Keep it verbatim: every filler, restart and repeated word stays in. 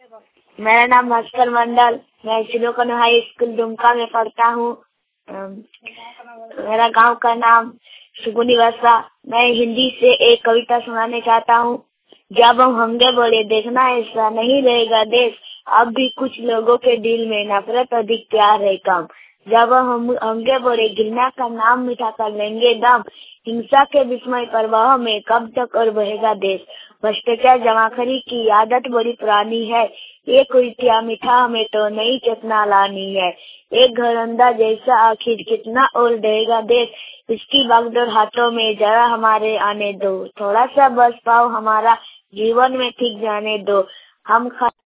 मेरा नाम भास्कर मंडल, मैं सिलोकन हाई स्कूल दुमका में पढ़ता हूँ। अम, मेरा गांव का नाम सुगुनी वसा। मैं हिंदी से एक कविता सुनाने चाहता हूँ। जब हम होंगे बड़े देखना ऐसा नहीं रहेगा देश, अब भी कुछ लोगों के दिल में नफरत अधिक प्यार है कम। जब हम होंगे बड़े घृणा का नाम मिठा कर लेंगे दम, हिंसा के विस्मय प्रवाह में कब तक और बहेगा देश। भ्रष्टाचार जमाखोरी की आदत बड़ी पुरानी है, ये कोई क्या मीठा हमें तो नई चेतना लानी है। एक घरंदा जैसा आखिर कितना और देगा देश, इसकी बागडोर हाथों में जरा हमारे आने दो। थोड़ा सा बस पाओ हमारा जीवन में ठीक जाने दो। हम